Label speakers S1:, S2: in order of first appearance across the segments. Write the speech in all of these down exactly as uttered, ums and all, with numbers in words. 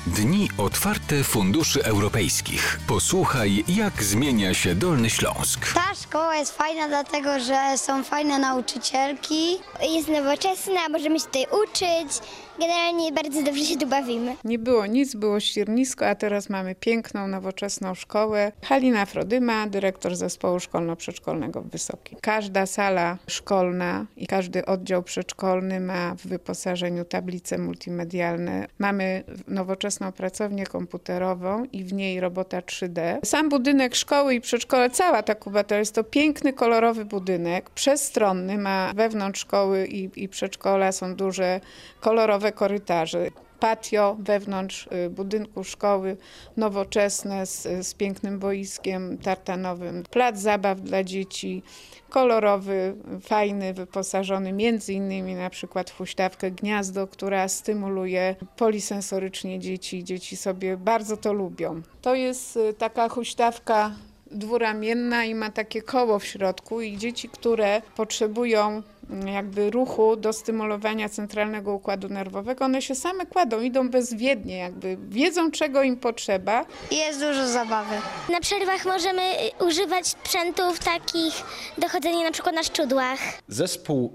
S1: Dni otwarte funduszy europejskich. Posłuchaj, jak zmienia się Dolny Śląsk.
S2: Ta szkoła jest fajna dlatego, że są fajne nauczycielki.
S3: Jest nowoczesna, możemy się tutaj uczyć. Generalnie bardzo dobrze się tu bawimy.
S4: Nie było nic, było ściernisko, a teraz mamy piękną, nowoczesną szkołę. Halina Frodyma, dyrektor zespołu szkolno-przedszkolnego w Wysokim. Każda sala szkolna i każdy oddział przedszkolny ma w wyposażeniu tablice multimedialne. Mamy nowoczesną pracownię komputerową i w niej robota trzy D. Sam budynek szkoły i przedszkola, cała ta kubatura, jest to piękny, kolorowy budynek, przestronny, ma wewnątrz szkoły i, i przedszkola są duże, kolorowe korytarze. Patio wewnątrz budynku szkoły, nowoczesne, z, z pięknym boiskiem tartanowym. Plac zabaw dla dzieci, kolorowy, fajny, wyposażony między innymi na przykład w huśtawkę Gniazdo, która stymuluje polisensorycznie dzieci. Dzieci sobie bardzo to lubią. To jest taka huśtawka dwuramienna i ma takie koło w środku i dzieci, które potrzebują jakby ruchu do stymulowania centralnego układu nerwowego, one się same kładą, idą bezwiednie, jakby wiedzą, czego im potrzeba.
S2: I jest dużo zabawy.
S3: Na przerwach możemy używać sprzętów takich do chodzenia na przykład na szczudłach.
S5: Zespół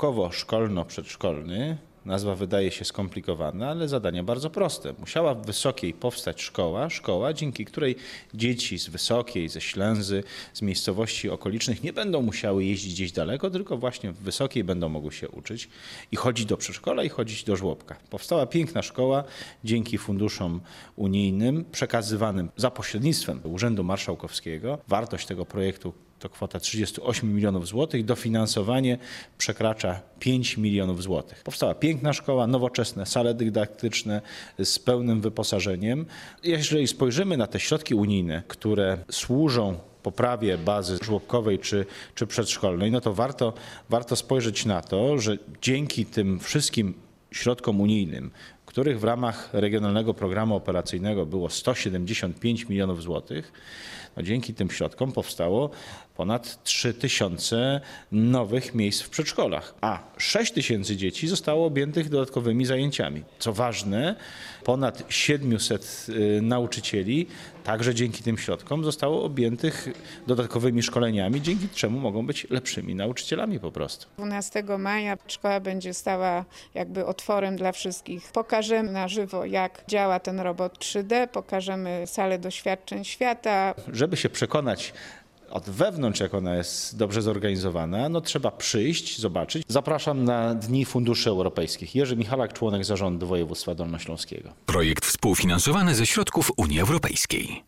S5: żłobkowo-szkolno-przedszkolny, nazwa wydaje się skomplikowana, ale zadanie bardzo proste. Musiała w Wysokiej powstać szkoła, szkoła, dzięki której dzieci z Wysokiej, ze Ślęzy, z miejscowości okolicznych nie będą musiały jeździć gdzieś daleko, tylko właśnie w Wysokiej będą mogły się uczyć i chodzić do przedszkola i chodzić do żłobka. Powstała piękna szkoła dzięki funduszom unijnym przekazywanym za pośrednictwem Urzędu Marszałkowskiego. Wartość tego projektu to kwota trzydzieści osiem milionów złotych, dofinansowanie przekracza pięć milionów złotych. Powstała piękna szkoła, nowoczesne sale dydaktyczne z pełnym wyposażeniem. Jeżeli spojrzymy na te środki unijne, które służą poprawie bazy żłobkowej czy, czy przedszkolnej, no to warto, warto spojrzeć na to, że dzięki tym wszystkim środkom unijnym, których w ramach Regionalnego Programu Operacyjnego było sto siedemdziesiąt pięć milionów złotych, no dzięki tym środkom powstało ponad trzy tysiące nowych miejsc w przedszkolach, a sześć tysięcy dzieci zostało objętych dodatkowymi zajęciami. Co ważne, ponad siedmiuset nauczycieli także dzięki tym środkom zostało objętych dodatkowymi szkoleniami, dzięki czemu mogą być lepszymi nauczycielami po prostu.
S4: dwunastego maja szkoła będzie stała jakby otworem dla wszystkich. Pokażemy na żywo, jak działa ten robot trzy D, pokażemy salę doświadczeń świata.
S5: Żeby się przekonać od wewnątrz, jak ona jest dobrze zorganizowana, no trzeba przyjść, zobaczyć. Zapraszam na Dni Funduszy Europejskich. Jerzy Michalak, członek zarządu województwa dolnośląskiego.
S1: Projekt współfinansowany ze środków Unii Europejskiej.